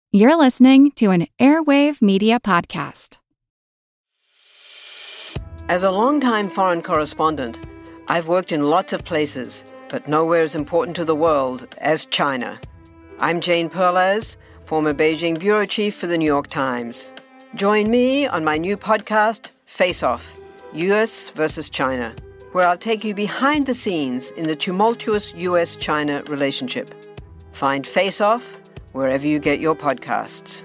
You're listening to an Airwave Media Podcast. As a longtime foreign correspondent, I've worked in lots of places, but nowhere as important to the world as China. I'm Jane Perlez, former Beijing bureau chief for the New York Times. Join me on my new podcast, Face Off, U.S. versus China, where I'll take you behind the scenes in the tumultuous U.S.-China relationship. Find Face Off wherever you get your podcasts.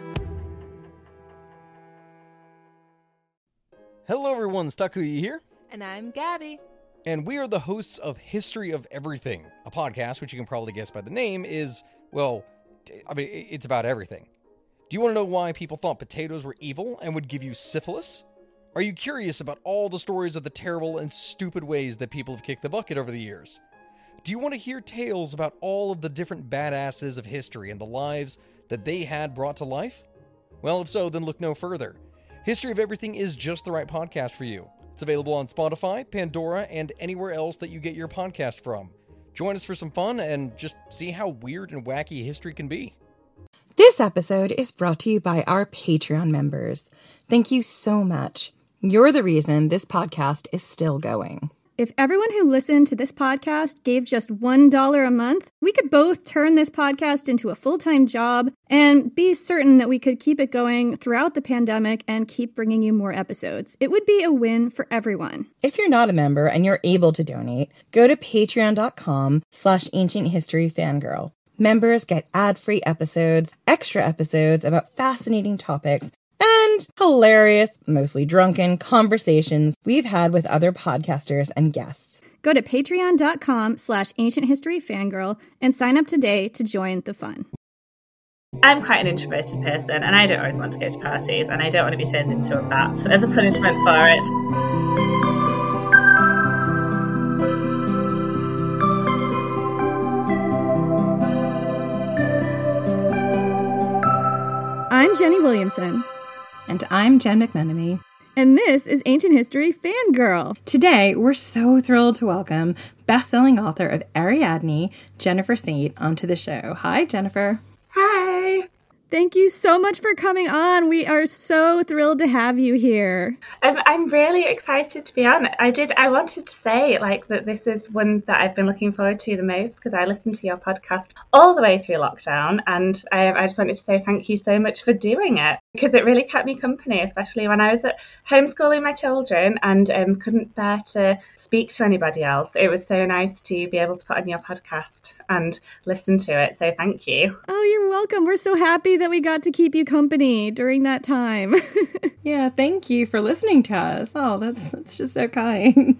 Hello everyone, Takuya here. And I'm Gabby. And we are the hosts of History of Everything, a podcast which you can probably guess by the name is, well, it's about everything. Do you want to know why people thought potatoes were evil and would give you syphilis? Are you curious about all the stories of the terrible and stupid ways that people have kicked the bucket over the years? Do you want to hear tales about all of the different badasses of history and the lives that they had brought to life? Well, if so, then look no further. History of Everything is just the right podcast for you. It's available on Spotify, Pandora, and anywhere else that you get your podcast from. Join us for some fun and just see how weird and wacky history can be. This episode is brought to you by our Patreon members. Thank you so much. You're the reason this podcast is still going. If everyone who listened to this podcast gave just $1 a month, we could both turn this podcast into a full-time job and be certain that we could keep it going throughout the pandemic and keep bringing you more episodes. It would be a win for everyone. If you're not a member and you're able to donate, go to patreon.com/ancienthistoryfangirl. Members get ad-free episodes, extra episodes about fascinating topics, and hilarious, mostly drunken conversations we've had with other podcasters and guests. Go to patreon.com/ancienthistoryfangirl and sign up today to join the fun. I'm quite an introverted person and I don't always want to go to parties and I don't want to be turned into a bat as a punishment for it. I'm Jenny Williamson. And I'm Jen McMenemy. And this is Ancient History Fangirl. Today, we're so thrilled to welcome best-selling author of Ariadne, Jennifer Saint, onto the show. Hi, Jennifer. Hi. Thank you so much for coming on. We are so thrilled to have you here. I'm really excited to be on. I wanted to say that this is one that I've been looking forward to the most because I listened to your podcast all the way through lockdown, and I just wanted to say thank you so much for doing it because it really kept me company, especially when I was at homeschooling my children and couldn't bear to speak to anybody else. It was so nice to be able to put on your podcast and listen to it. So thank you. Oh, you're welcome. We're so happy that we got to keep you company during that time. Yeah, thank you for listening to us. Oh, that's just so kind.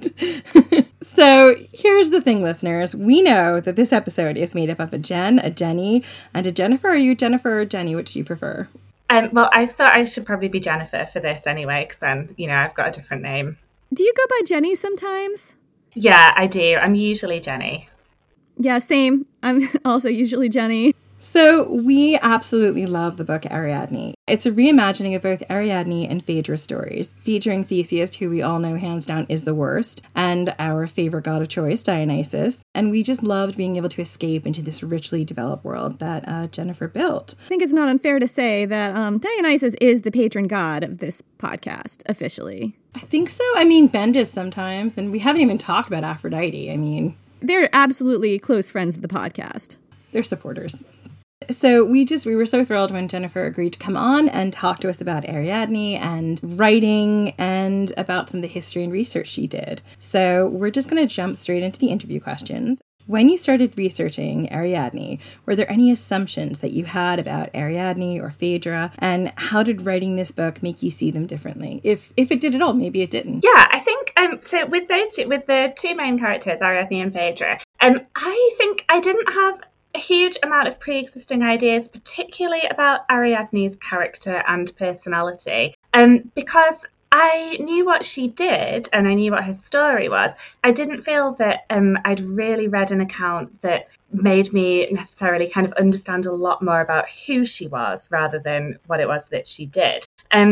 So here's the thing, listeners. We know that this episode is made up of a Jen, a Jenny, and a Jennifer. Are you Jennifer or Jenny? Which do you prefer? Well, I thought I should probably be Jennifer for this anyway, because then, I've got a different name. Do you go by Jenny sometimes? Yeah, I do. I'm usually Jenny. Yeah, same. I'm also usually Jenny. So we absolutely love the book Ariadne. It's a reimagining of both Ariadne and Phaedra stories, featuring Theseus, who we all know hands down is the worst, and our favorite god of choice, Dionysus. And we just loved being able to escape into this richly developed world that Jennifer built. I think it's not unfair to say that Dionysus is the patron god of this podcast, officially. I think so. I mean, Ben is sometimes, and we haven't even talked about Aphrodite. They're absolutely close friends of the podcast. They're supporters. So we were so thrilled when Jennifer agreed to come on and talk to us about Ariadne and writing and about some of the history and research she did. So we're just going to jump straight into the interview questions. When you started researching Ariadne, were there any assumptions that you had about Ariadne or Phaedra? And how did writing this book make you see them differently? If it did at all, maybe it didn't. Yeah, I think so with those two, with the two main characters, Ariadne and Phaedra, I think I didn't have a huge amount of pre-existing ideas, particularly about Ariadne's character and personality, because I knew what she did and I knew what her story was. I didn't feel that I'd really read an account that made me necessarily kind of understand a lot more about who she was rather than what it was that she did.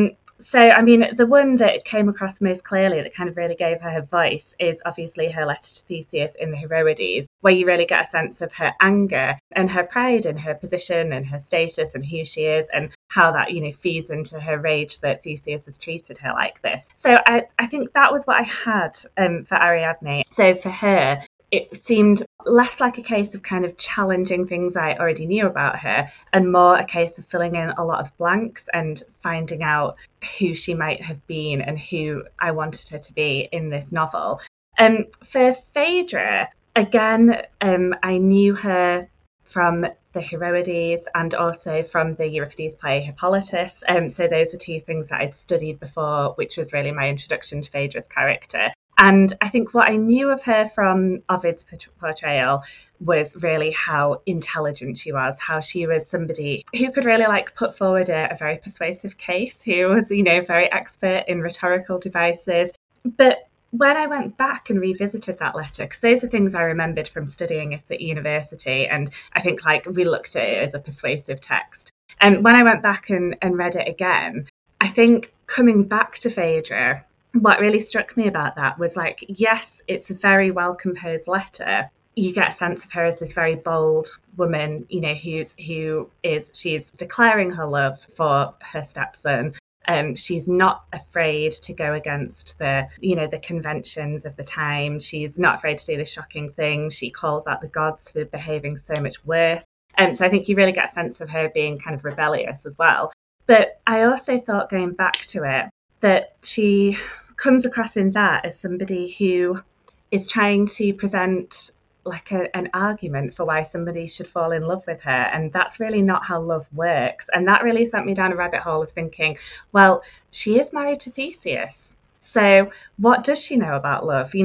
So, I mean, the one that came across most clearly that kind of really gave her voice is obviously her letter to Theseus in the Heroides, where you really get a sense of her anger and her pride in her position and her status and who she is, and how that, feeds into her rage that Theseus has treated her like this. So I think that was what I had for Ariadne. So for her, it seemed less like a case of kind of challenging things I already knew about her, and more a case of filling in a lot of blanks and finding out who she might have been and who I wanted her to be in this novel. For Phaedra, again, I knew her from the Heroides and also from the Euripides play Hippolytus. So those were two things that I'd studied before, which was really my introduction to Phaedra's character. And I think what I knew of her from Ovid's portrayal was really how intelligent she was, how she was somebody who could really put forward a very persuasive case, who was, very expert in rhetorical devices. But when I went back and revisited that letter, because those are things I remembered from studying it at university, and I think we looked at it as a persuasive text. And when I went back and read it again, I think coming back to Phaedra, what really struck me about that was yes, it's a very well composed letter. You get a sense of her as this very bold woman, she's declaring her love for her stepson. She's not afraid to go against the conventions of the time. She's not afraid to do the shocking thing. She calls out the gods for behaving so much worse. So I think you really get a sense of her being kind of rebellious as well. But I also thought, going back to it, that she comes across in that as somebody who is trying to present an argument for why somebody should fall in love with her. And that's really not how love works. And that really sent me down a rabbit hole of thinking, well, she is married to Theseus. So what does she know about love?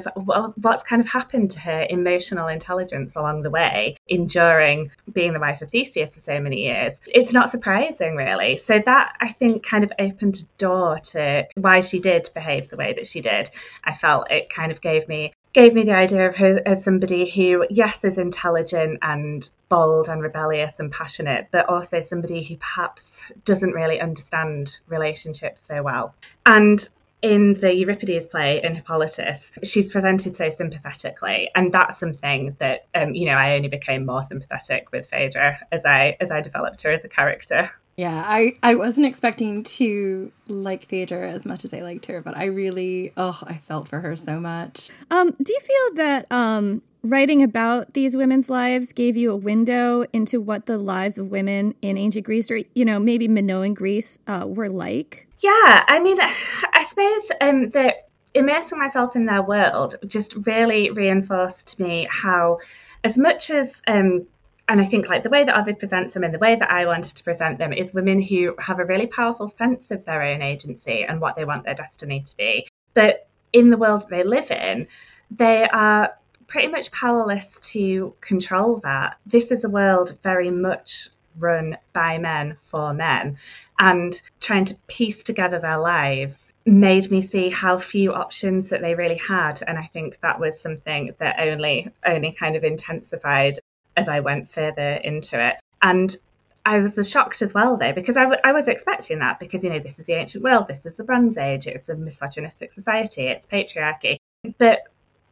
What's kind of happened to her emotional intelligence along the way, enduring being the wife of Theseus for so many years? It's not surprising, really. So that, I think, kind of opened a door to why she did behave the way that she did. I felt it kind of gave me the idea of her as somebody who, yes, is intelligent and bold and rebellious and passionate, but also somebody who perhaps doesn't really understand relationships so well. And in the Euripides play in Hippolytus, she's presented so sympathetically, and that's something that I only became more sympathetic with Phaedra as I developed her as a character. Yeah, I wasn't expecting to like Phaedra as much as I liked her, but I really, I felt for her so much. Do you feel that writing about these women's lives gave you a window into what the lives of women in ancient Greece, or maybe Minoan Greece, were like? Yeah, I mean, I suppose that immersing myself in their world just really reinforced to me how, as much as, and I think the way that Ovid presents them and the way that I wanted to present them is women who have a really powerful sense of their own agency and what they want their destiny to be. But in the world that they live in, they are pretty much powerless to control that. This is a world very much run by men for men, and trying to piece together their lives made me see how few options that they really had. And I think that was something that only kind of intensified as I went further into it. And I was shocked as well, though, because I was expecting that, because, this is the ancient world, this is the Bronze Age, it's a misogynistic society, it's patriarchy. But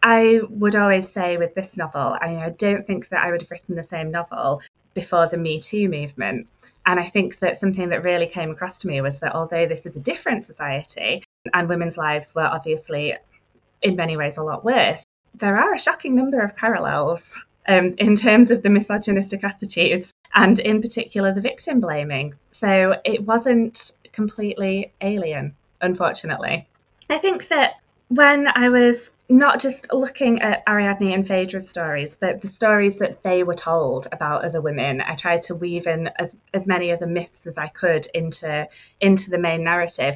I would always say with this novel, I don't think that I would have written the same novel before the Me Too movement. And I think that something that really came across to me was that although this is a different society and women's lives were obviously in many ways a lot worse, there are a shocking number of parallels in terms of the misogynistic attitudes and in particular the victim blaming. So it wasn't completely alien, unfortunately. I think that when I was not just looking at Ariadne and Phaedra's stories, but the stories that they were told about other women, I tried to weave in as many of the myths as I could into the main narrative.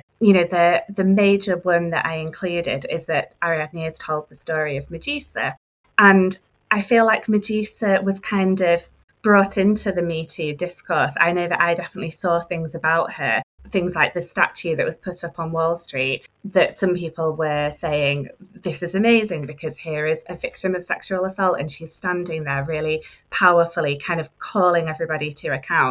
The major one that I included is that Ariadne is told the story of Medusa. And I feel like Medusa was kind of brought into the Me Too discourse. I know that I definitely saw things about her, things like the statue that was put up on Wall Street, that some people were saying, this is amazing because here is a victim of sexual assault and she's standing there really powerfully kind of calling everybody to account.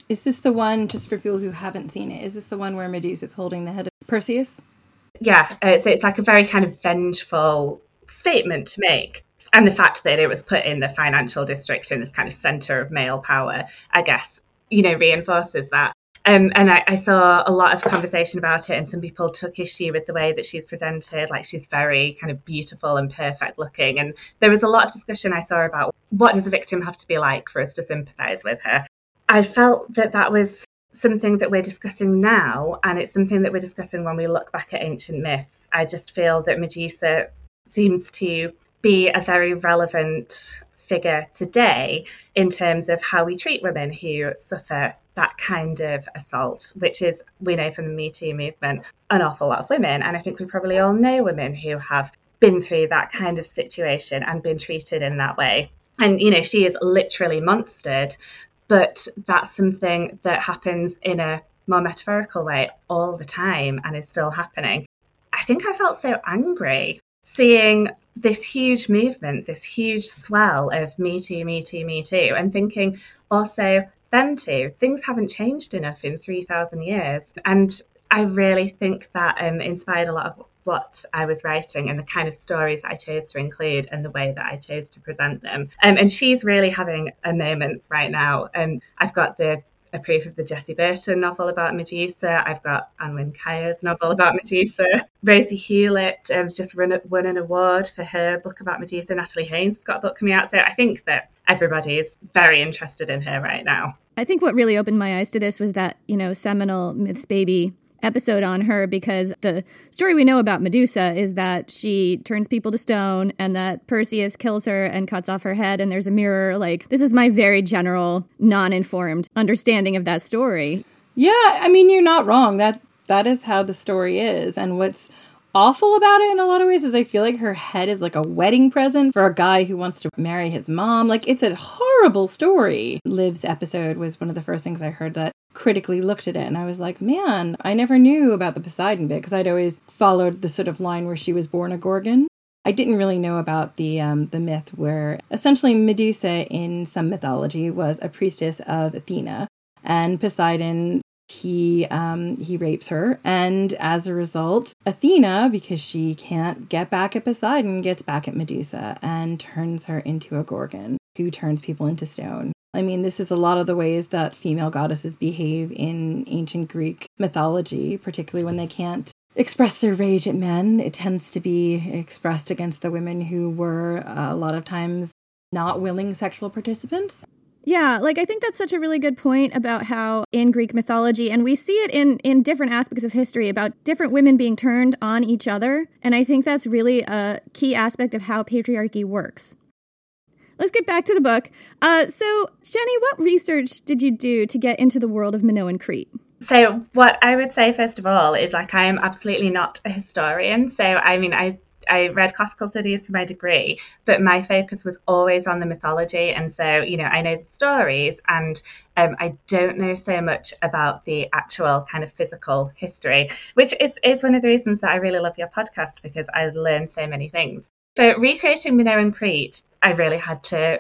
Is this the one, just for people who haven't seen it, is this the one where Medusa's holding the head of Perseus? Yeah, so it's like a very kind of vengeful statement to make. And the fact that it was put in the financial district in this kind of centre of male power, I guess, reinforces that. And I saw a lot of conversation about it, and some people took issue with the way that she's presented, like she's very kind of beautiful and perfect looking. And there was a lot of discussion I saw about what does a victim have to be like for us to sympathise with her. I felt that was something that we're discussing now, and it's something that we're discussing when we look back at ancient myths. I just feel that Medusa seems to be a very relevant figure today in terms of how we treat women who suffer that kind of assault, which is, we know from the Me Too movement, an awful lot of women. And I think we probably all know women who have been through that kind of situation and been treated in that way. And, she is literally monstered, but that's something that happens in a more metaphorical way all the time and is still happening. I think I felt so angry seeing this huge movement, this huge swell of Me Too, Me Too, Me Too, and thinking also, them too, things haven't changed enough in 3,000 years. And I really think that inspired a lot of what I was writing and the kind of stories I chose to include and the way that I chose to present them. And she's really having a moment right now. I've got a proof of the Jessie Burton novel about Medusa. I've got Anne Wynne Kaya's novel about Medusa. Rosie Hewlett has just won an award for her book about Medusa. Natalie Haynes has got a book coming out. So I think that everybody is very interested in her right now. I think what really opened my eyes to this was that, seminal Myths Baby episode on her, because the story we know about Medusa is that she turns people to stone and that Perseus kills her and cuts off her head, and there's a mirror. Like, this is my very general, non-informed understanding of that story. Yeah, I mean, you're not wrong. That is how the story is. And what's awful about it in a lot of ways is I feel like her head is like a wedding present for a guy who wants to marry his mom. Like, it's a horrible story. Liv's episode was one of the first things I heard that critically looked at it, and I was like, man, I never knew about the Poseidon bit, because I'd always followed the sort of line where she was born a Gorgon. I didn't really know about the myth where essentially Medusa in some mythology was a priestess of Athena, and Poseidon, he rapes her, and as a result, Athena, because she can't get back at Poseidon, gets back at Medusa and turns her into a Gorgon who turns people into stone. I mean, this is a lot of the ways that female goddesses behave in ancient Greek mythology, particularly when they can't express their rage at men. It tends to be expressed against the women who were a lot of times not willing sexual participants. Yeah, I think that's such a really good point about how in Greek mythology, and we see it in different aspects of history, about different women being turned on each other. And I think that's really a key aspect of how patriarchy works. Let's get back to the book. So, Jenny, what research did you do to get into the world of Minoan Crete? So what I would say, first of all, is I am absolutely not a historian. So, I read classical studies for my degree, but my focus was always on the mythology. And so, I know the stories, and I don't know so much about the actual kind of physical history, which is one of the reasons that I really love your podcast, because I learn so many things. For recreating Minoan Crete, I really had to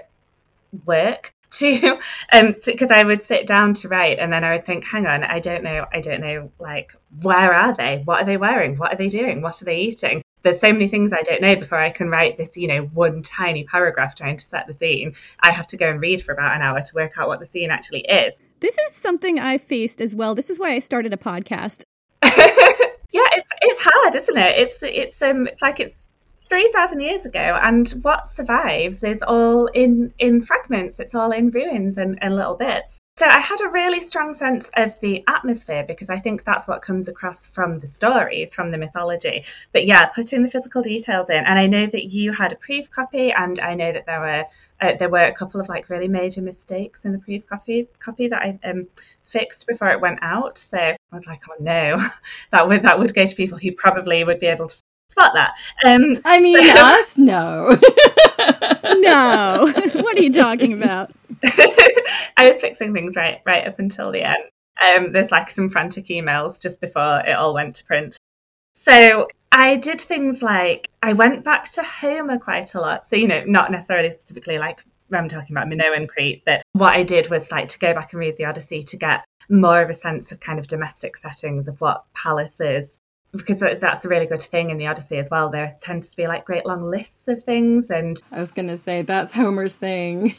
work to because I would sit down to write, and then I would think, hang on, I don't know, like, where are they? What are they wearing? What are they doing? What are they eating? There's so many things I don't know before I can write this, one tiny paragraph trying to set the scene. I have to go and read for about an hour to work out what the scene actually is. This is something I faced as well. This is why I started a podcast. Yeah, it's hard, isn't it? It's like it's 3,000 years ago, and what survives is all in fragments. It's all in ruins and little bits. So I had a really strong sense of the atmosphere, because I think that's what comes across from the stories, from the mythology. But yeah, putting the physical details in. And I know that you had a proof copy, and I know that there were a couple of really major mistakes in the proof copy that I fixed before it went out. So I was like, oh no, that would go to people who probably would be able to spot that. Us? No. No. What are you talking about? I was fixing things right up until the end. There's some frantic emails just before it all went to print. So I did things like, I went back to Homer quite a lot. So, not necessarily specifically I'm talking about Minoan Crete, that what I did was like to go back and read the Odyssey to get more of a sense of kind of domestic settings of what palace is. Because that's a really good thing in the Odyssey as well. There tends to be like great long lists of things. And I was going to say, that's Homer's thing.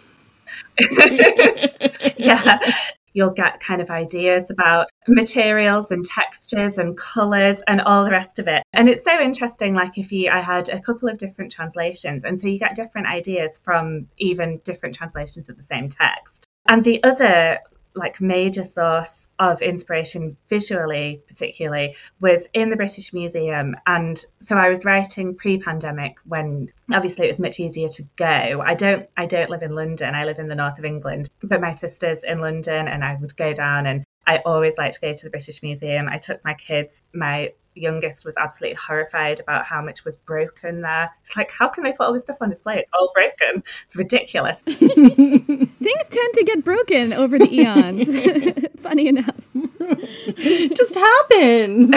Yeah, you'll get kind of ideas about materials and textures and colours and all the rest of it. And it's so interesting, like I had a couple of different translations, and so you get different ideas from even different translations of the same text. And the other like major source of inspiration visually particularly was in the British Museum. And so I was writing pre-pandemic when obviously it was much easier to go. I don't live in London, I live in the north of England, but my sister's in London and I would go down, and I always like to go to the British Museum. I took my kids. My youngest was absolutely horrified about how much was broken there. It's like, how can they put all this stuff on display? It's all broken. It's ridiculous. Things tend to get broken over the eons. Funny enough. It just happens.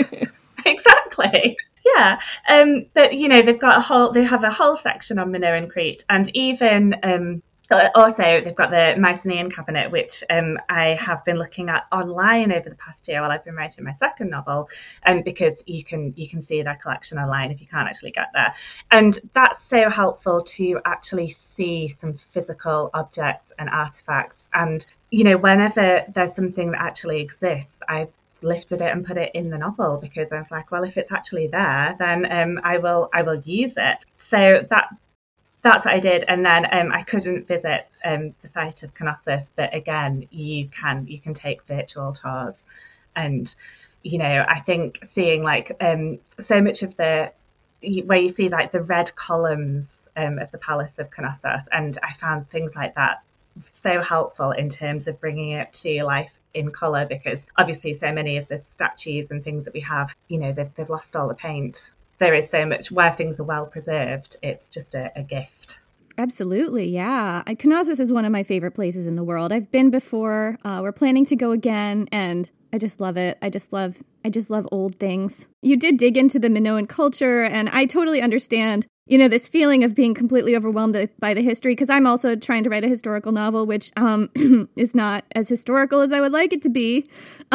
Exactly. Yeah. But they have a whole section on Minoan Crete, and even also, they've got the Mycenaean cabinet, which I have been looking at online over the past year while I've been writing my second novel, because you can see their collection online if you can't actually get there. And that's so helpful to actually see some physical objects and artifacts. And, whenever there's something that actually exists, I lifted it and put it in the novel, because I was like, well, if it's actually there, then I will use it. So that's what I did. And then I couldn't visit the site of Knossos, but again, you can take virtual tours. And, I think seeing like so much of where you see like the red columns of the Palace of Knossos, and I found things like that so helpful in terms of bringing it to life in colour, because obviously so many of the statues and things that we have, they've lost all the paint. There is so much where things are well preserved. It's just a gift. Absolutely, yeah. Knossos is one of my favorite places in the world. I've been before. We're planning to go again, and I just love it. I just love old things. You did dig into the Minoan culture, and I totally understand, this feeling of being completely overwhelmed by the history, because I'm also trying to write a historical novel, which is not as historical as I would like it to be.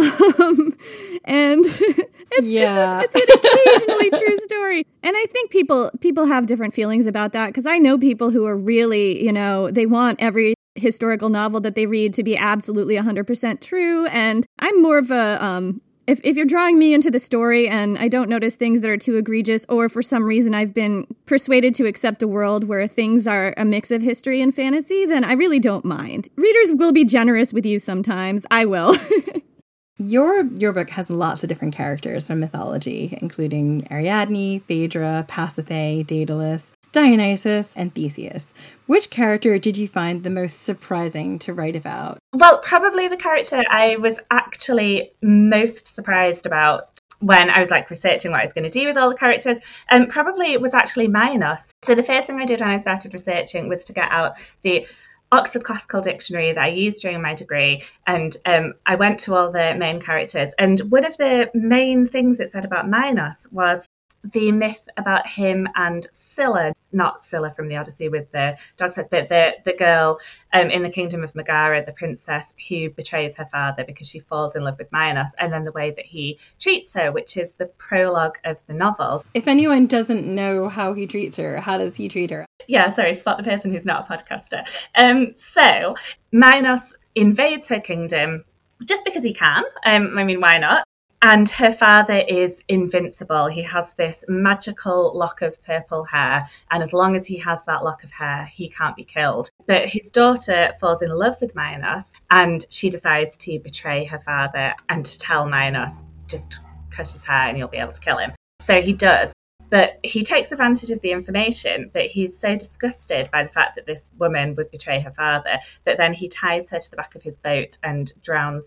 And it's an occasionally true story. And I think people have different feelings about that, because I know people who are really, they want every historical novel that they read to be absolutely 100% true. And I'm more of a, if you're drawing me into the story and I don't notice things that are too egregious, or for some reason I've been persuaded to accept a world where things are a mix of history and fantasy, then I really don't mind. Readers will be generous with you sometimes. I will. Your book has lots of different characters from mythology, including Ariadne, Phaedra, Pasiphae, Daedalus, Dionysus, and Theseus. Which character did you find the most surprising to write about? Well, probably the character I was actually most surprised about when I was researching what I was going to do with all the characters, probably it was actually Minos. So the first thing I did when I started researching was to get out the Oxford Classical Dictionary that I used during my degree, and I went to all the main characters. And one of the main things it said about Minos was the myth about him and Scylla, not Scylla from the Odyssey with the dog's head, but the girl in the kingdom of Megara, the princess who betrays her father because she falls in love with Minos, and then the way that he treats her, which is the prologue of the novel. If anyone doesn't know how he treats her, how does he treat her? Yeah, sorry, spot the person who's not a podcaster. So Minos invades her kingdom just because he can. Why not? And her father is invincible. He has this magical lock of purple hair, and as long as he has that lock of hair, he can't be killed. But his daughter falls in love with Minos, and she decides to betray her father and to tell Minos, just cut his hair and you'll be able to kill him. So he does. But he takes advantage of the information, but he's so disgusted by the fact that this woman would betray her father that then he ties her to the back of his boat and drowns her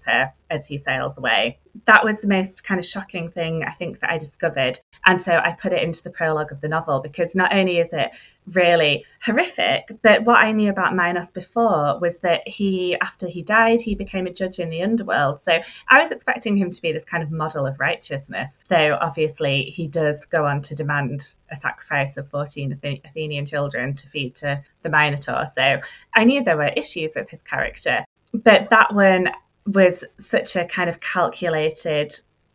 as he sails away. That was the most kind of shocking thing I think that I discovered. And so I put it into the prologue of the novel, because not only is it really horrific, but what I knew about Minos before was that after he died, he became a judge in the underworld. So I was expecting him to be this kind of model of righteousness, though obviously he does go on to demand a sacrifice of 14 Athenian children to feed to the Minotaur. So I knew there were issues with his character, but that one was such a kind of calculated,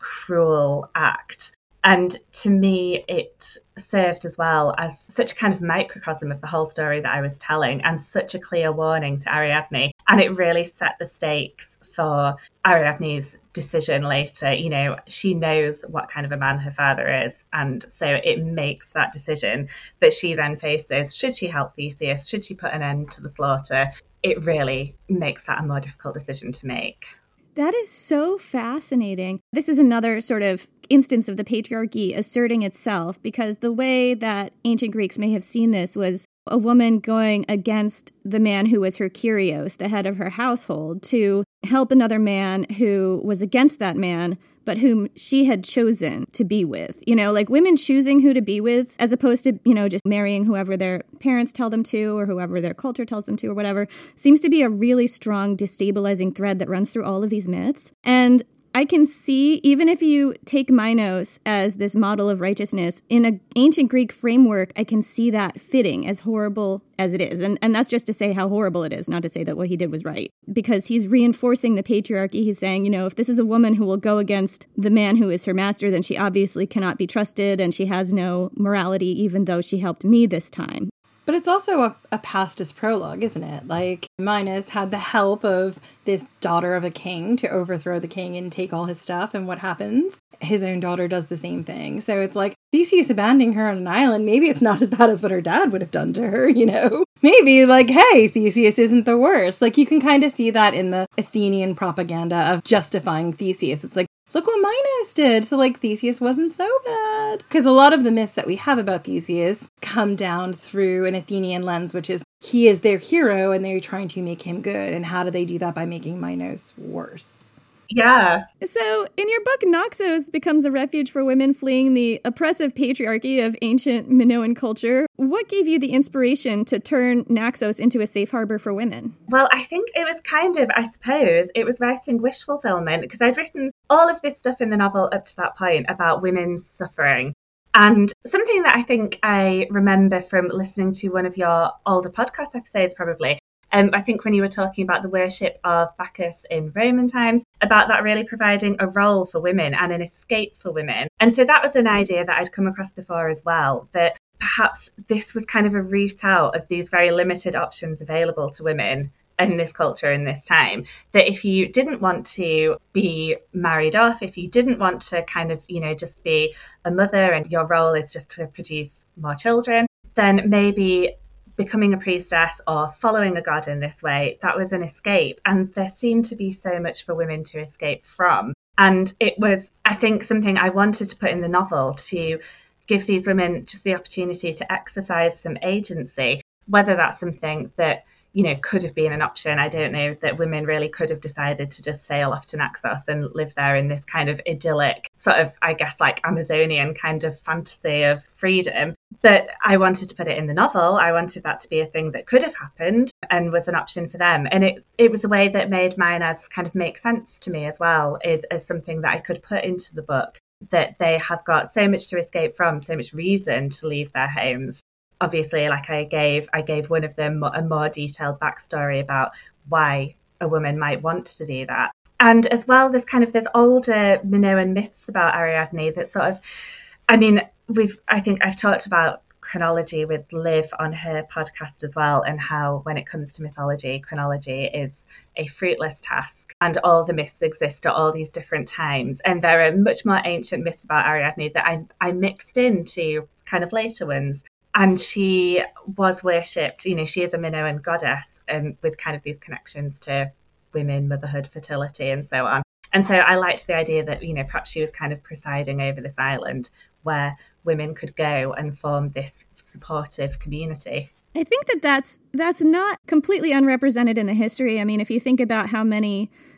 cruel act. And to me, it served as well as such a kind of microcosm of the whole story that I was telling, and such a clear warning to Ariadne. And it really set the stakes for Ariadne's decision later. You know, she knows what kind of a man her father is. And so it makes that decision that she then faces. Should she help Theseus? Should she put an end to the slaughter? It really makes that a more difficult decision to make. That is so fascinating. This is another sort of instance of the patriarchy asserting itself, because the way that ancient Greeks may have seen this was a woman going against the man who was her Kyrios, the head of her household, to help another man who was against that man, but whom she had chosen to be with. You know, like women choosing who to be with, as opposed to, you know, just marrying whoever their parents tell them to or whoever their culture tells them to or whatever, seems to be a really strong destabilizing thread that runs through all of these myths. And I can see, even if you take Minos as this model of righteousness, in an ancient Greek framework, I can see that fitting, as horrible as it is. And that's just to say how horrible it is, not to say that what he did was right. Because he's reinforcing the patriarchy. He's saying, you know, if this is a woman who will go against the man who is her master, then she obviously cannot be trusted, and she has no morality, even though she helped me this time. But it's also a pastist prologue, isn't it? Like, Minos had the help of this daughter of a king to overthrow the king and take all his stuff, and what happens? His own daughter does the same thing. So it's like, Theseus abandoning her on an island, maybe it's not as bad as what her dad would have done to her, you know? Maybe, like, hey, Theseus isn't the worst. Like, you can kind of see that in the Athenian propaganda of justifying Theseus. It's like, look what Minos did. So, like, Theseus wasn't so bad. Because a lot of the myths that we have about Theseus come down through an Athenian lens, which is he is their hero and they're trying to make him good. And how do they do that? By making Minos worse. Yeah. So in your book, Naxos becomes a refuge for women fleeing the oppressive patriarchy of ancient Minoan culture. What gave you the inspiration to turn Naxos into a safe harbor for women? Well, I think it was kind of, I suppose, it was writing wish fulfillment, because I'd written all of this stuff in the novel up to that point about women's suffering. And something that I think I remember from listening to one of your older podcast episodes, probably, I think when you were talking about the worship of Bacchus in Roman times, about that really providing a role for women and an escape for women. And so that was an idea that I'd come across before as well, that perhaps this was kind of a route out of these very limited options available to women in this culture in this time, that if you didn't want to be married off, if you didn't want to kind of, you know, just be a mother and your role is just to produce more children, then maybe becoming a priestess or following a god in this way, that was an escape. And there seemed to be so much for women to escape from. And it was, I think, something I wanted to put in the novel to give these women just the opportunity to exercise some agency, whether that's something that, you know, could have been an option. I don't know, that women really could have decided to just sail off to Naxos and live there in this kind of idyllic, sort of, I guess, like Amazonian kind of fantasy of freedom. But I wanted to put it in the novel. I wanted that to be a thing that could have happened and was an option for them. And it was a way that made Maenads kind of make sense to me as well, as something that I could put into the book, that they have got so much to escape from, so much reason to leave their homes. Obviously, like I gave one of them a more detailed backstory about why a woman might want to do that. And as well, there's older Minoan myths about Ariadne that sort of, I mean, I think I've talked about chronology with Liv on her podcast as well, and how when it comes to mythology, chronology is a fruitless task, and all the myths exist at all these different times. And there are much more ancient myths about Ariadne that I mixed into kind of later ones. And she was worshipped, you know, she is a Minoan goddess, and with kind of these connections to women, motherhood, fertility, and so on. And so I liked the idea that, you know, perhaps she was kind of presiding over this island where women could go and form this supportive community. I think that's not completely unrepresented in the history. I mean, if you think about how many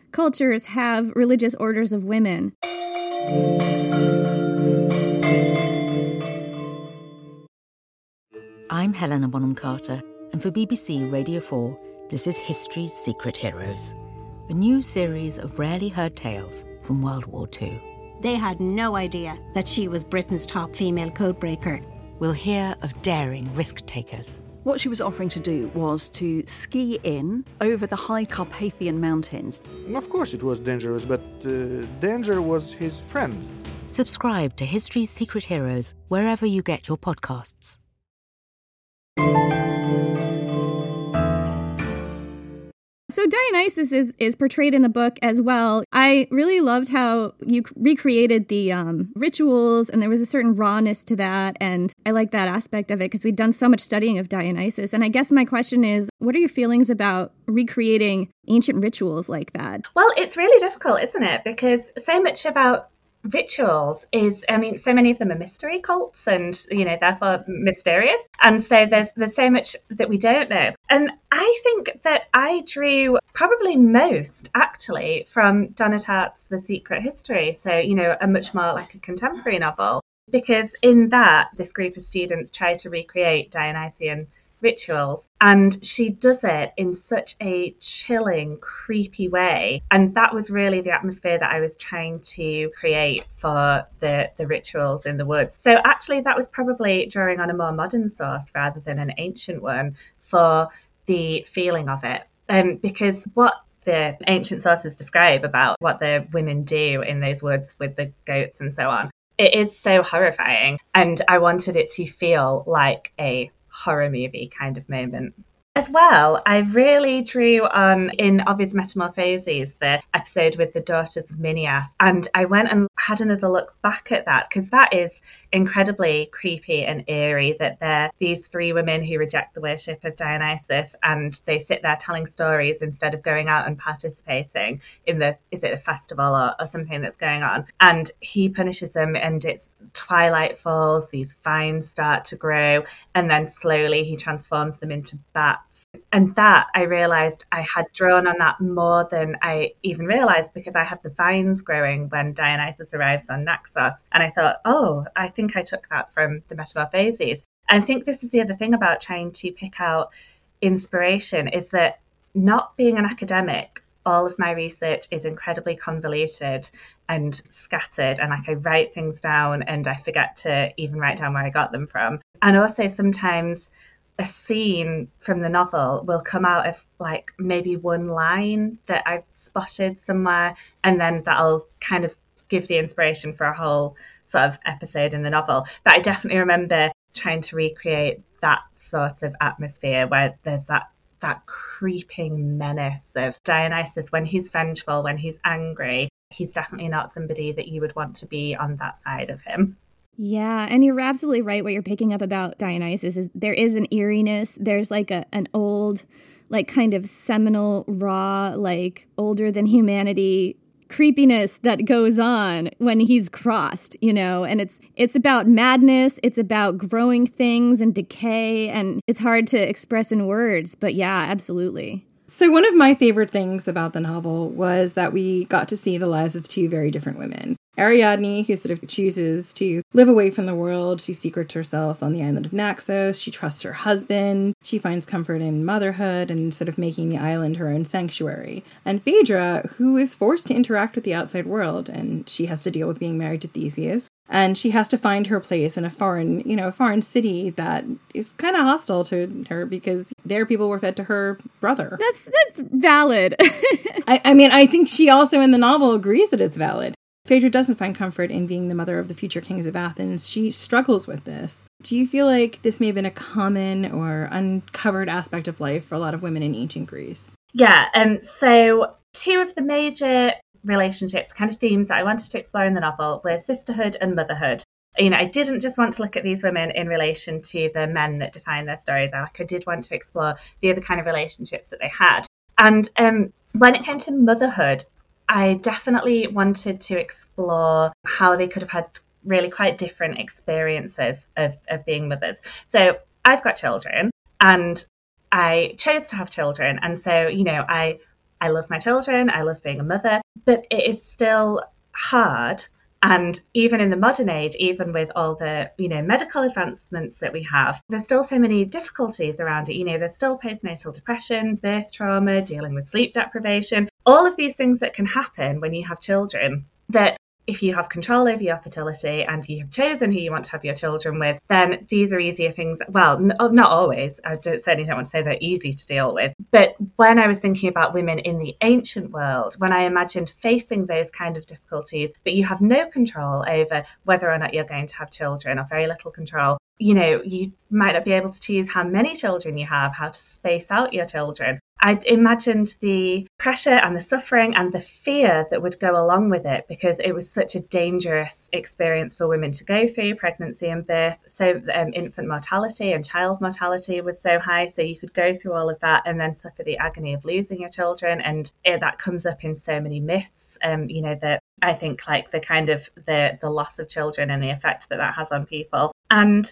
cultures have religious orders of women. I'm Helena Bonham Carter, and for BBC Radio 4, this is History's Secret Heroes, a new series of rarely heard tales from World War II. They had no idea that she was Britain's top female codebreaker. We'll hear of daring risk-takers. What she was offering to do was to ski in over the high Carpathian mountains. Of course it was dangerous, but danger was his friend. Subscribe to History's Secret Heroes wherever you get your podcasts. So Dionysus is portrayed in the book as well. I really loved how you recreated the rituals, and there was a certain rawness to that, and I like that aspect of it because we'd done so much studying of Dionysus. And I guess my question is, what are your feelings about recreating ancient rituals like that? Well, it's really difficult, isn't it? Because so much about rituals is, so many of them are mystery cults and, therefore mysterious. And so there's so much that we don't know. And I think that I drew probably most actually from Donna Tartt's The Secret History. So, a much more like a contemporary novel, because in that, this group of students try to recreate Dionysian rituals, and she does it in such a chilling, creepy way. And that was really the atmosphere that I was trying to create for the rituals in the woods. So actually that was probably drawing on a more modern source rather than an ancient one for the feeling of it. Because what the ancient sources describe about what the women do in those woods with the goats and so on, it is so horrifying, and I wanted it to feel like a horror movie kind of moment. As well, I really drew on, in Ovid's Metamorphoses, the episode with the daughters of Minyas, and I went and had another look back at that, because that is incredibly creepy and eerie, that they're these three women who reject the worship of Dionysus, and they sit there telling stories instead of going out and participating in a festival or something that's going on. And he punishes them, and it's twilight falls, these vines start to grow, and then slowly he transforms them into bats. And that, I realised I had drawn on that more than I even realised, because I had the vines growing when Dionysus arrives on Naxos. And I thought, I think I took that from the Metamorphoses. I think this is the other thing about trying to pick out inspiration, is that not being an academic, all of my research is incredibly convoluted and scattered, and I write things down and I forget to even write down where I got them from. And also sometimes a scene from the novel will come out of maybe one line that I've spotted somewhere, and then that'll kind of give the inspiration for a whole sort of episode in the novel. But I definitely remember trying to recreate that sort of atmosphere where there's that creeping menace of Dionysus when he's vengeful, when he's angry. He's definitely not somebody that you would want to be on that side of him. Yeah, and you're absolutely right. What you're picking up about Dionysus is there is an eeriness. There's an old, kind of seminal, raw, older than humanity creepiness that goes on when he's crossed, and it's about madness. It's about growing things and decay, and it's hard to express in words. But yeah, absolutely. So one of my favorite things about the novel was that we got to see the lives of two very different women. Ariadne, who sort of chooses to live away from the world. She secrets herself on the island of Naxos. She trusts her husband. She finds comfort in motherhood and sort of making the island her own sanctuary. And Phaedra, who is forced to interact with the outside world, and she has to deal with being married to Theseus. And she has to find her place in a foreign city that is kind of hostile to her because their people were fed to her brother. That's valid. I think she also in the novel agrees that it's valid. Phaedra doesn't find comfort in being the mother of the future kings of Athens. She struggles with this. Do you feel like this may have been a common or uncovered aspect of life for a lot of women in ancient Greece? Yeah, so two of the major relationships, kind of themes that I wanted to explore in the novel were sisterhood and motherhood. I didn't just want to look at these women in relation to the men that define their stories. I did want to explore the other kind of relationships that they had. And when it came to motherhood, I definitely wanted to explore how they could have had really quite different experiences of being mothers. So I've got children and I chose to have children. And so, I I love my children, I love being a mother, but it is still hard. And even in the modern age, even with all the, medical advancements that we have, there's still so many difficulties around it. There's still postnatal depression, birth trauma, dealing with sleep deprivation, all of these things that can happen when you have children, that if you have control over your fertility and you have chosen who you want to have your children with, then these are easier things. Well, not always. I certainly don't want to say they're easy to deal with. But when I was thinking about women in the ancient world, when I imagined facing those kind of difficulties, but you have no control over whether or not you're going to have children, or very little control, you might not be able to choose how many children you have, how to space out your children. I imagined the pressure and the suffering and the fear that would go along with it, because it was such a dangerous experience for women to go through, pregnancy and birth. So infant mortality and child mortality was so high. So you could go through all of that and then suffer the agony of losing your children. And that comes up in so many myths, that I think like the kind of the loss of children and the effect that has on people. And,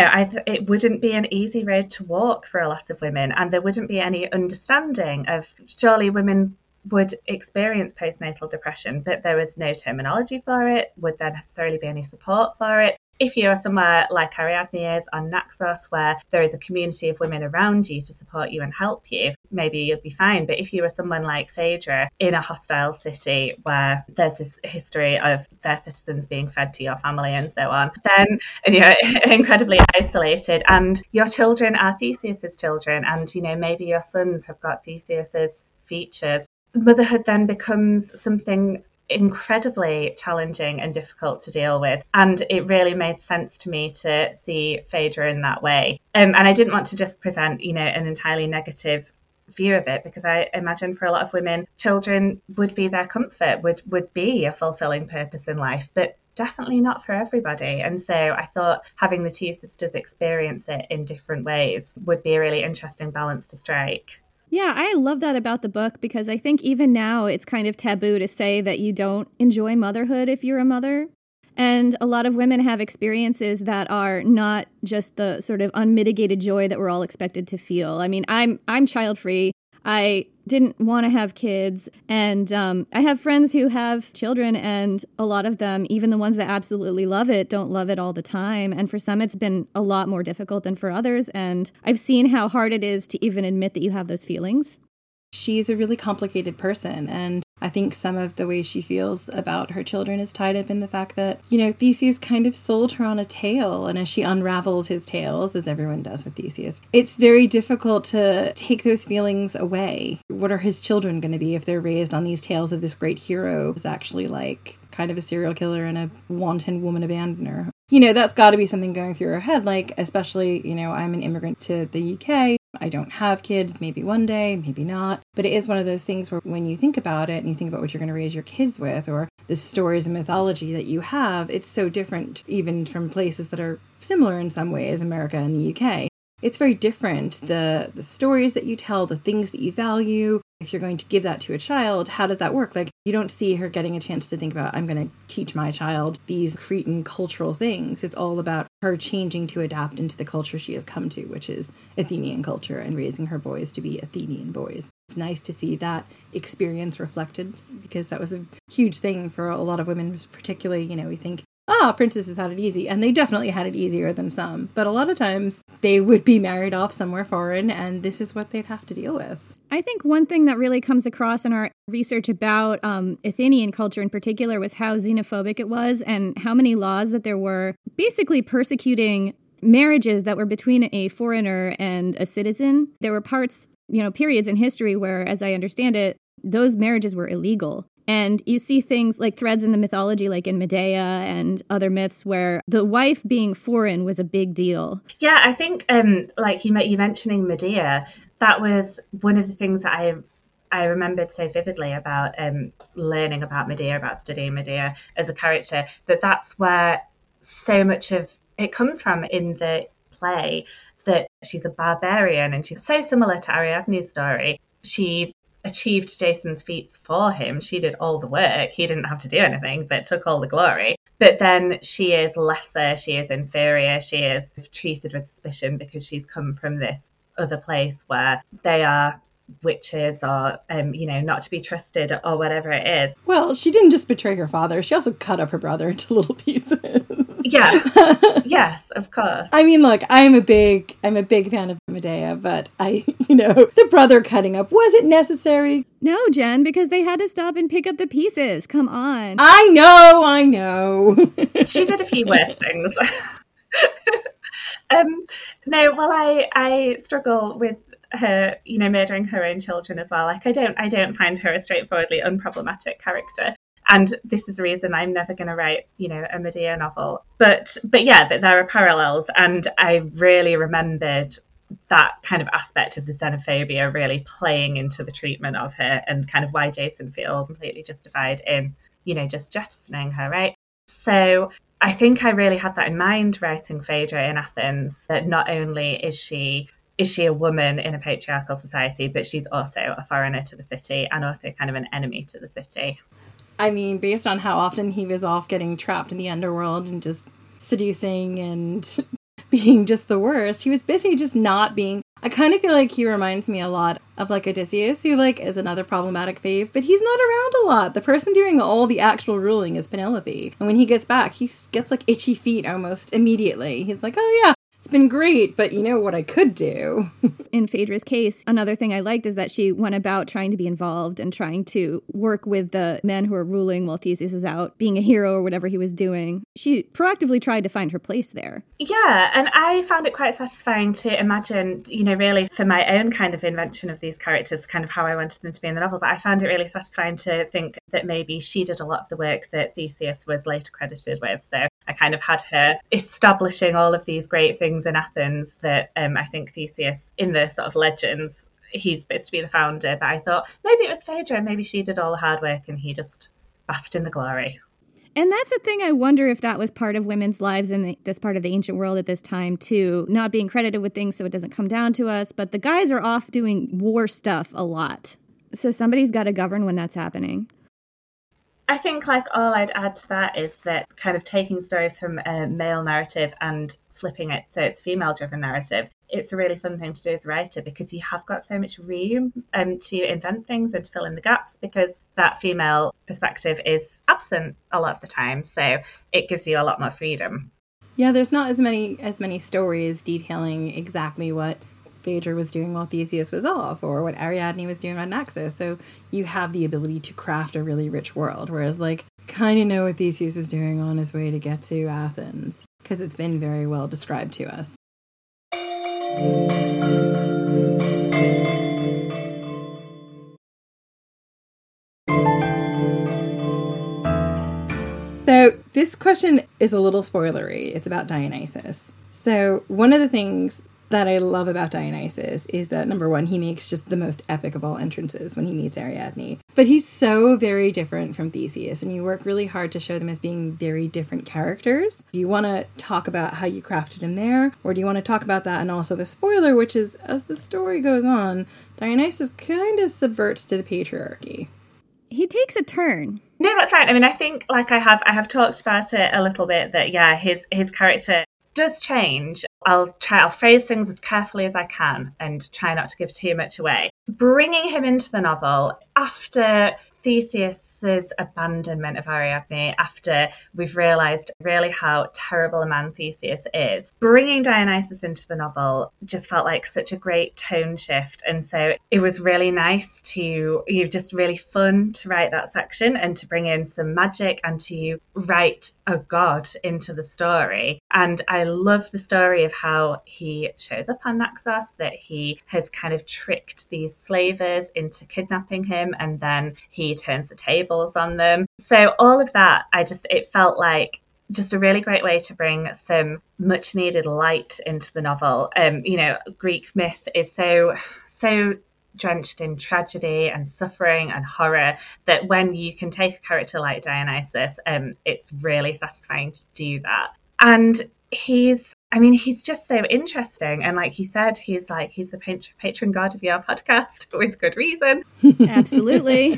it wouldn't be an easy road to walk for a lot of women, and there wouldn't be any understanding of, surely women would experience postnatal depression, but there was no terminology for it. Would there necessarily be any support for it? If you are somewhere like Ariadne is on Naxos, where there is a community of women around you to support you and help you, maybe you'll be fine. But if you are someone like Phaedra in a hostile city where there's this history of their citizens being fed to your family and so on, then you're incredibly isolated, and your children are Theseus's children, and maybe your sons have got Theseus's features. Motherhood then becomes something incredibly challenging and difficult to deal with, and it really made sense to me to see Phaedra in that way, and I didn't want to just present an entirely negative view of it, because I imagine for a lot of women, children would be their comfort, would be a fulfilling purpose in life, but definitely not for everybody. And so I thought having the two sisters experience it in different ways would be a really interesting balance to strike. Yeah, I love that about the book, because I think even now it's kind of taboo to say that you don't enjoy motherhood if you're a mother. And a lot of women have experiences that are not just the sort of unmitigated joy that we're all expected to feel. I mean, I'm child-free. I didn't want to have kids, and I have friends who have children, and a lot of them, even the ones that absolutely love it, don't love it all the time. And for some, it's been a lot more difficult than for others, and I've seen how hard it is to even admit that you have those feelings. She's a really complicated person, and I think some of the way she feels about her children is tied up in the fact that, Theseus kind of sold her on a tale, and as she unravels his tales, as everyone does with Theseus, it's very difficult to take those feelings away. What are his children going to be if they're raised on these tales of this great hero who's actually like kind of a serial killer and a wanton woman abandoner? That's got to be something going through her head, like, especially, I'm an immigrant to the UK. I don't have kids, maybe one day, maybe not. But it is one of those things where when you think about it and you think about what you're going to raise your kids with, or the stories and mythology that you have, it's so different even from places that are similar in some ways, America and the UK. It's very different. The stories that you tell, the things that you value, if you're going to give that to a child, how does that work? Like, you don't see her getting a chance to think about, I'm going to teach my child these Cretan cultural things. It's all about her changing to adapt into the culture she has come to, which is Athenian culture, and raising her boys to be Athenian boys. It's nice to see that experience reflected, because that was a huge thing for a lot of women, particularly, we think, princesses had it easy, and they definitely had it easier than some. But a lot of times they would be married off somewhere foreign, and this is what they'd have to deal with. I think one thing that really comes across in our research about Athenian culture in particular was how xenophobic it was, and how many laws that there were basically persecuting marriages that were between a foreigner and a citizen. There were parts, periods in history where, as I understand it, those marriages were illegal. And you see things like threads in the mythology, like in Medea and other myths, where the wife being foreign was a big deal. Yeah, I think, like you mentioning Medea, that was one of the things that I remembered so vividly about learning about Medea, about studying Medea as a character, that's where so much of it comes from in the play, that she's a barbarian, and she's so similar to Ariadne's story. She achieved Jason's feats for him. She did all the work. He didn't have to do anything, but took all the glory. But then she is lesser, she is inferior, she is treated with suspicion because she's come from this other place where they are witches or, not to be trusted or whatever it is. Well, she didn't just betray her father. She also cut up her brother into little pieces. Yeah. Yes, of course. I mean, look, I'm a big fan of Medea, but the brother cutting up, was it necessary? No, Jen, because they had to stop and pick up the pieces. Come on. I know. She did a few worse things. I struggle with her, murdering her own children as well. Like, I don't find her a straightforwardly unproblematic character. And this is the reason I'm never going to write, a Medea novel. But there are parallels. And I really remembered that kind of aspect of the xenophobia really playing into the treatment of her, and kind of why Jason feels completely justified in, just jettisoning her, right? So I think I really had that in mind writing Phaedra in Athens, that not only is she a woman in a patriarchal society, but she's also a foreigner to the city and also kind of an enemy to the city. I mean, based on how often he was off getting trapped in the underworld and just seducing and being just the worst, he was basically just not being... I kind of feel like he reminds me a lot of, like, Odysseus, who, like, is another problematic fave, but he's not around a lot. The person doing all the actual ruling is Penelope. And when he gets back, he gets, like, itchy feet almost immediately. He's like, oh, yeah, it's been great, but you know what I could do? In Phaedra's case, another thing I liked is that she went about trying to be involved and trying to work with the men who were ruling while Theseus was out being a hero or whatever he was doing. She proactively tried to find her place there. Yeah, and I found it quite satisfying to imagine, really for my own kind of invention of these characters, kind of how I wanted them to be in the novel, but I found it really satisfying to think that maybe she did a lot of the work that Theseus was later credited with. So I kind of had her establishing all of these great things in Athens that I think Theseus, in the sort of legends, he's supposed to be the founder. But I thought maybe it was Phaedra, maybe she did all the hard work and he just basked in the glory. And that's a thing I wonder if that was part of women's lives in this part of the ancient world at this time, too. Not being credited with things so it doesn't come down to us. But the guys are off doing war stuff a lot. So somebody's got to govern when that's happening. I think, like, all I'd add to that is that kind of taking stories from a male narrative and flipping it so it's female-driven narrative, it's a really fun thing to do as a writer because you have got so much room to invent things and to fill in the gaps because that female perspective is absent a lot of the time. So it gives you a lot more freedom. Yeah, there's not as many stories detailing exactly what Phaedra was doing while Theseus was off, or what Ariadne was doing on Naxos. So you have the ability to craft a really rich world, whereas, like, kind of know what Theseus was doing on his way to get to Athens, because it's been very well described to us. So this question is a little spoilery. It's about Dionysus. So one of the things that I love about Dionysus is that, number one, he makes just the most epic of all entrances when he meets Ariadne. But he's so very different from Theseus, and you work really hard to show them as being very different characters. Do you want to talk about how you crafted him there? Or do you want to talk about that and also the spoiler, which is, as the story goes on, Dionysus kind of subverts to the patriarchy. He takes a turn. No, that's right. I mean, I think, like, I have talked about it a little bit, that, yeah, his character does change. I'll phrase things as carefully as I can and try not to give too much away. Bringing him into the novel after Theseus's abandonment of Ariadne, after we've realised really how terrible a man Theseus is, bringing Dionysus into the novel just felt like such a great tone shift. And so it was really nice just really fun to write that section and to bring in some magic and to write a god into the story. And I love the story of how he shows up on Naxos, that he has kind of tricked these slavers into kidnapping him, and then he turns the tables on them. So all of that, it felt like just a really great way to bring some much needed light into the novel. Greek myth is so drenched in tragedy and suffering and horror that when you can take a character like Dionysus, it's really satisfying to do that. And he's just so interesting. And like you said, he's the patron god of your podcast with good reason. Absolutely.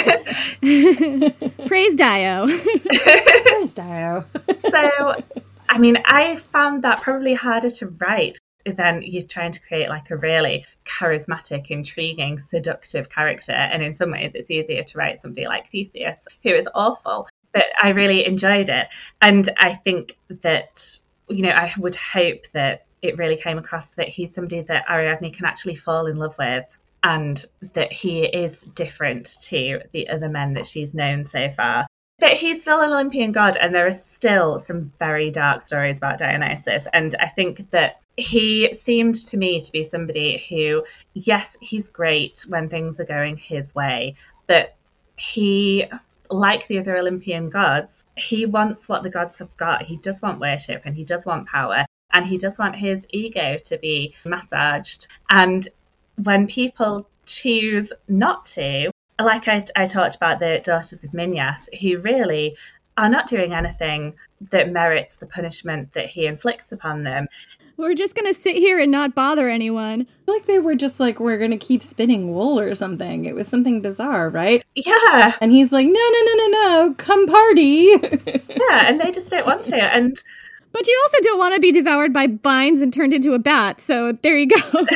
Praise Dio. Praise Dio. So, I mean, I found that probably harder to write. then you're trying to create like a really charismatic, intriguing, seductive character. And in some ways, it's easier to write somebody like Theseus, who is awful. But I really enjoyed it. And I think that, I would hope that it really came across that he's somebody that Ariadne can actually fall in love with, and that he is different to the other men that she's known so far. But he's still an Olympian god, and there are still some very dark stories about Dionysus. And I think that he seemed to me to be somebody who, yes, he's great when things are going his way, but he, like the other Olympian gods, he wants what the gods have got. He does want worship, and he does want power, and he does want his ego to be massaged. And when people choose not to, like I talked about the daughters of Minyas, who really are not doing anything that merits the punishment that he inflicts upon them. We're just going to sit here and not bother anyone. Like they were just like, we're going to keep spinning wool or something. It was something bizarre, right? Yeah. And he's like, no, come party. Yeah, and they just don't want to. But you also don't want to be devoured by vines and turned into a bat. So there you go.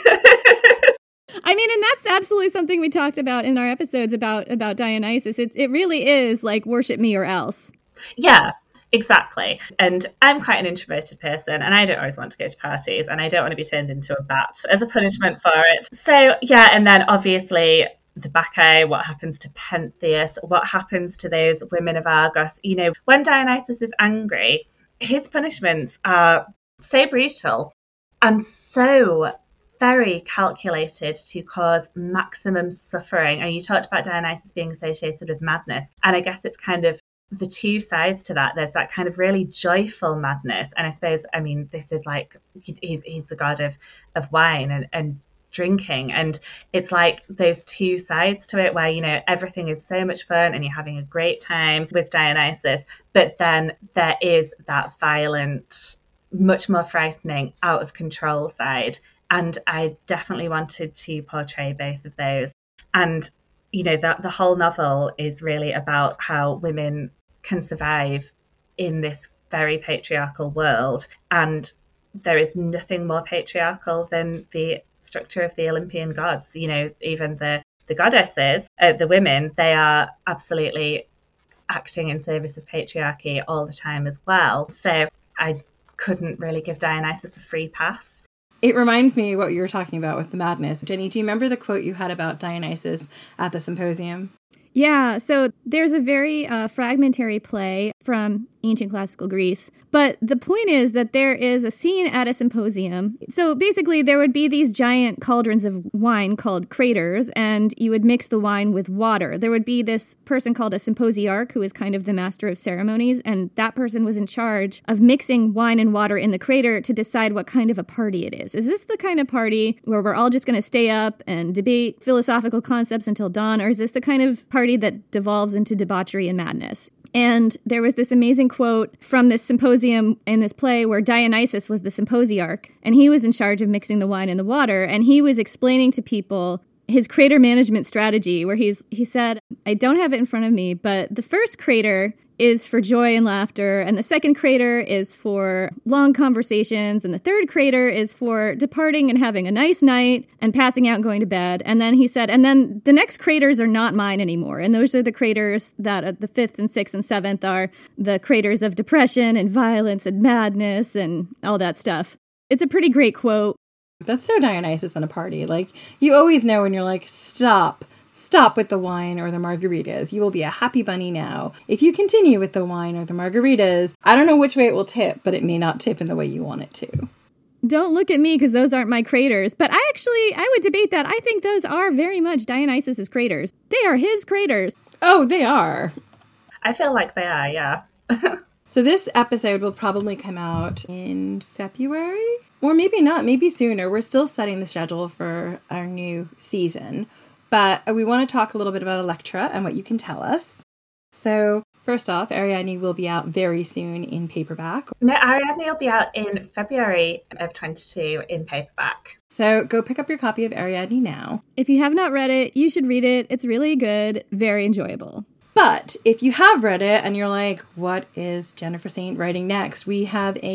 I mean, and that's absolutely something we talked about in our episodes about Dionysus. It really is like worship me or else. Yeah, exactly. And I'm quite an introverted person, and I don't always want to go to parties, and I don't want to be turned into a bat as a punishment for it. So, yeah, and then obviously the Bacchae, what happens to Pentheus, what happens to those women of Argos. When Dionysus is angry, his punishments are so brutal and so very calculated to cause maximum suffering. And you talked about Dionysus being associated with madness. And I guess it's kind of the two sides to that. There's that kind of really joyful madness. And I suppose, this is like, he's the god of wine and drinking. And it's like those two sides to it where, everything is so much fun and you're having a great time with Dionysus. But then there is that violent, much more frightening, out of control side. And I definitely wanted to portray both of those. And, that the whole novel is really about how women can survive in this very patriarchal world. And there is nothing more patriarchal than the structure of the Olympian gods. Even the goddesses, the women, they are absolutely acting in service of patriarchy all the time as well. So I couldn't really give Dionysus a free pass. It reminds me of what you were talking about with the madness. Jenny, do you remember the quote you had about Dionysus at the symposium? Yeah, so there's a very fragmentary play from ancient classical Greece. But the point is that there is a scene at a symposium. So basically there would be these giant cauldrons of wine called craters, and you would mix the wine with water. There would be this person called a symposiarch, who is kind of the master of ceremonies, and that person was in charge of mixing wine and water in the crater to decide what kind of a party it is. Is this the kind of party where we're all just going to stay up and debate philosophical concepts until dawn, or is this the kind of party that devolves into debauchery and madness? And there was this amazing quote from this symposium in this play where Dionysus was the symposiarch, and he was in charge of mixing the wine and the water, and he was explaining to people his crater management strategy, where he said, I don't have it in front of me, but the first crater is for joy and laughter, and the second crater is for long conversations, and the third crater is for departing and having a nice night and passing out and going to bed. And then he said, and then the next craters are not mine anymore. And those are the craters that the fifth and sixth and seventh are the craters of depression and violence and madness and all that stuff. It's a pretty great quote. That's so Dionysus in a party. Like, you always know when you're like, stop with the wine or the margaritas. You will be a happy bunny now. If you continue with the wine or the margaritas, I don't know which way it will tip, but it may not tip in the way you want it to. Don't look at me because those aren't my craters. But I would debate that. I think those are very much Dionysus's craters. They are his craters. Oh, they are. I feel like they are, yeah. So this episode will probably come out in February? Or maybe not, maybe sooner. We're still setting the schedule for our new season. But we want to talk a little bit about Electra and what you can tell us. So first off, Ariadne will be out very soon in paperback. No, Ariadne will be out in February of 22 in paperback. So go pick up your copy of Ariadne now. If you have not read it, you should read it. It's really good, very enjoyable. But if you have read it and you're like, what is Jennifer Saint writing next? We have a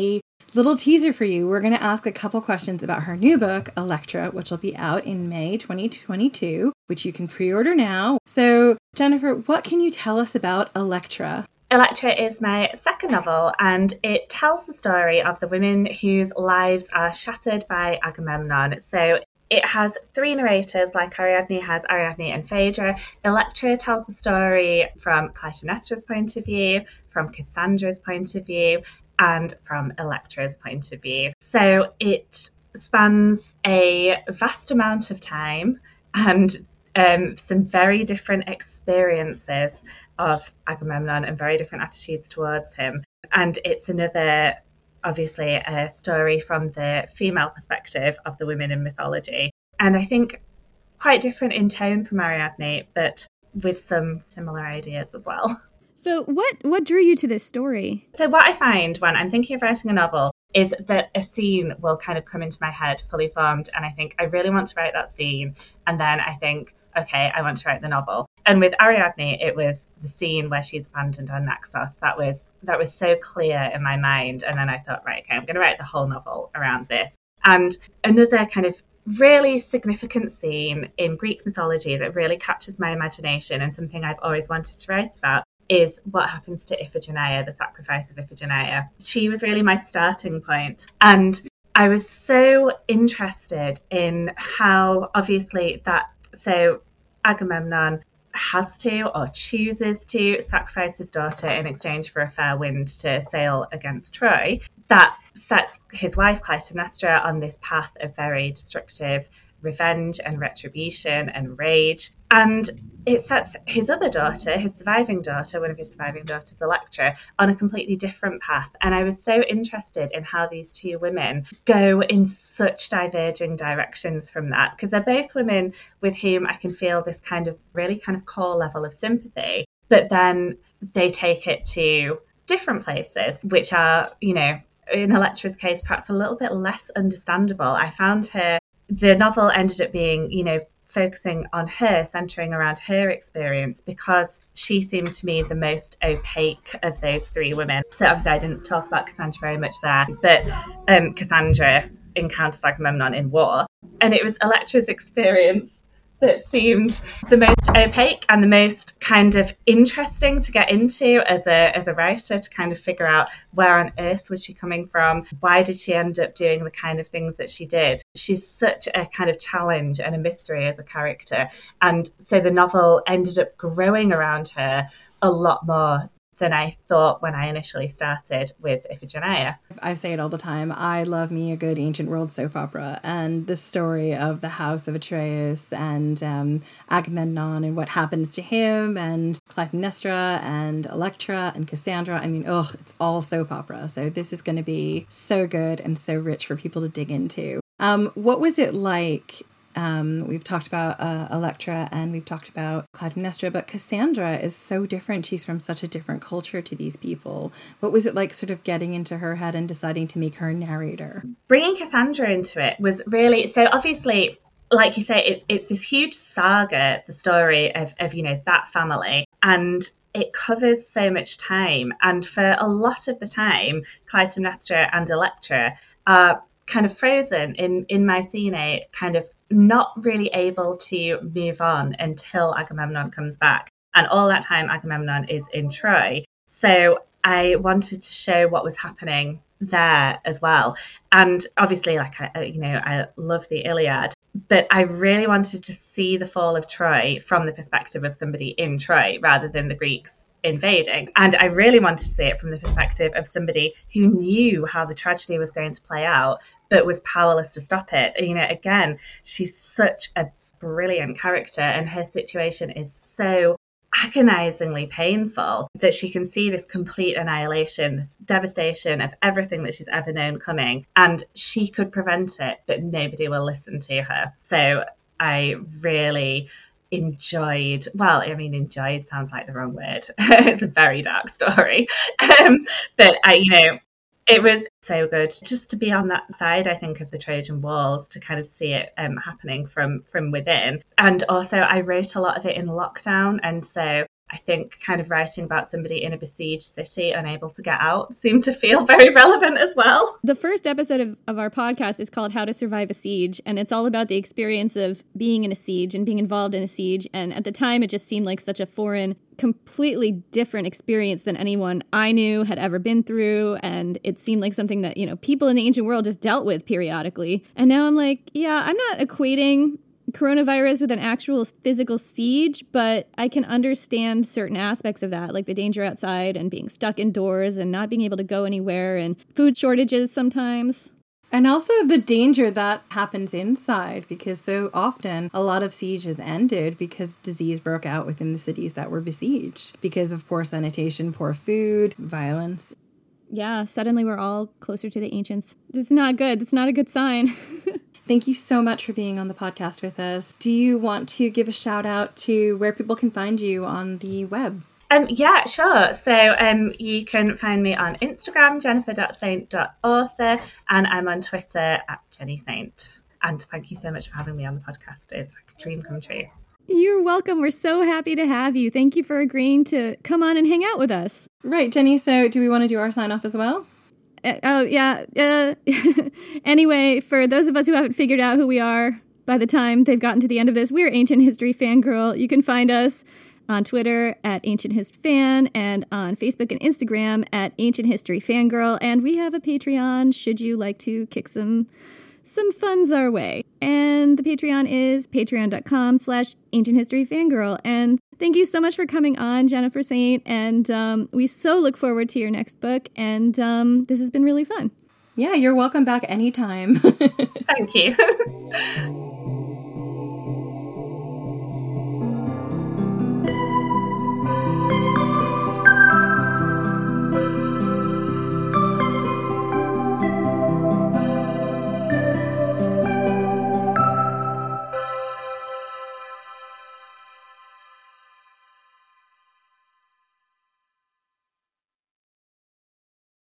little teaser for you. We're going to ask a couple questions about her new book, Electra, which will be out in May 2022, which you can pre-order now. So, Jennifer, what can you tell us about Electra? Electra is my second novel, and it tells the story of the women whose lives are shattered by Agamemnon. So it has three narrators, like Ariadne has Ariadne and Phaedra. Electra tells the story from Clytemnestra's point of view, from Cassandra's point of view, and from Electra's point of view. So it spans a vast amount of time and some very different experiences of Agamemnon and very different attitudes towards him. And it's another, obviously, a story from the female perspective of the women in mythology. And I think quite different in tone from Ariadne, but with some similar ideas as well. So what drew you to this story? So what I find when I'm thinking of writing a novel is that a scene will kind of come into my head fully formed, and I think I really want to write that scene, and then I think, okay, I want to write the novel. And with Ariadne, it was the scene where she's abandoned on Naxos. That was so clear in my mind, and then I thought, right, okay, I'm going to write the whole novel around this. And another kind of really significant scene in Greek mythology that really captures my imagination and something I've always wanted to write about is what happens to Iphigenia, the sacrifice of Iphigenia. She was really my starting point. And I was so interested in how, obviously, so Agamemnon has to or chooses to sacrifice his daughter in exchange for a fair wind to sail against Troy. That sets his wife Clytemnestra on this path of very destructive revenge and retribution and rage. And it sets his other daughter, his surviving daughter, one of his surviving daughters, Electra, on a completely different path. And I was so interested in how these two women go in such diverging directions from that, because they're both women with whom I can feel this kind of really kind of core level of sympathy, but then they take it to different places, which are, you know, in Electra's case, perhaps a little bit less understandable. I found the novel ended up being, you know, focusing on her, centering around her experience, because she seemed to me the most opaque of those three women. So obviously I didn't talk about Cassandra very much there, but Cassandra encounters Agamemnon in war, and it was Electra's experience that seemed the most opaque and the most kind of interesting to get into as a writer, to kind of figure out where on earth was she coming from, why did she end up doing the kind of things that she did. She's such a kind of challenge and a mystery as a character, and so the novel ended up growing around her a lot more than I thought when I initially started with Iphigenia. I say it all the time. I love me a good ancient world soap opera, and the story of the house of Atreus and Agamemnon and what happens to him, and Clytemnestra and Electra and Cassandra. I mean, it's all soap opera. So this is going to be so good and so rich for people to dig into. What was it like? We've talked about Electra and we've talked about Clytemnestra, but Cassandra is so different. She's from such a different culture to these people. What was it like sort of getting into her head and deciding to make her narrator? Bringing Cassandra into it was really, so obviously, like you say, it's this huge saga, the story of you know, that family, and it covers so much time. And for a lot of the time, Clytemnestra and Electra are kind of frozen in Mycenae, kind of not really able to move on until Agamemnon comes back. And all that time, Agamemnon is in Troy. So I wanted to show what was happening there as well. And obviously, like, I love the Iliad, but I really wanted to see the fall of Troy from the perspective of somebody in Troy rather than the Greeks invading. And I really wanted to see it from the perspective of somebody who knew how the tragedy was going to play out, but was powerless to stop it. You know, again, she's such a brilliant character, and her situation is so agonizingly painful that she can see this complete annihilation, this devastation of everything that she's ever known coming, and she could prevent it, but nobody will listen to her. So I really enjoyed sounds like the wrong word. It's a very dark story. But it was so good just to be on that side, I think, of the Trojan Walls, to kind of see it happening from within. And also I wrote a lot of it in lockdown, and so I think kind of writing about somebody in a besieged city unable to get out seemed to feel very relevant as well. The first episode of our podcast is called How to Survive a Siege, and it's all about the experience of being in a siege and being involved in a siege. And at the time, it just seemed like such a foreign, completely different experience than anyone I knew had ever been through. And it seemed like something that, people in the ancient world just dealt with periodically. And now I'm like, yeah, I'm not equating coronavirus with an actual physical siege, but I can understand certain aspects of that, like the danger outside and being stuck indoors and not being able to go anywhere and food shortages sometimes. And also the danger that happens inside, because so often a lot of sieges ended because disease broke out within the cities that were besieged because of poor sanitation, poor food, violence. Yeah, suddenly we're all closer to the ancients. It's not good. It's not a good sign. Thank you so much for being on the podcast with us. Do you want to give a shout out to where people can find you on the web? Yeah, sure. So you can find me on Instagram, jennifer.saint.author, and I'm on Twitter @JennySaint. And thank you so much for having me on the podcast. It's like a dream come true. You're welcome. We're so happy to have you. Thank you for agreeing to come on and hang out with us. Right, Jenny. So do we want to do our sign off as well? Anyway, for those of us who haven't figured out who we are by the time they've gotten to the end of this, we're Ancient History Fangirl. You can find us on Twitter @AncientHistFan and on Facebook and Instagram @Ancient History Fangirl. And we have a Patreon should you like to kick some funds our way. And the Patreon is patreon.com/ancienthistoryfangirl. And thank you so much for coming on, Jennifer Saint. And we so look forward to your next book. And this has been really fun. Yeah, you're welcome back anytime. Thank you.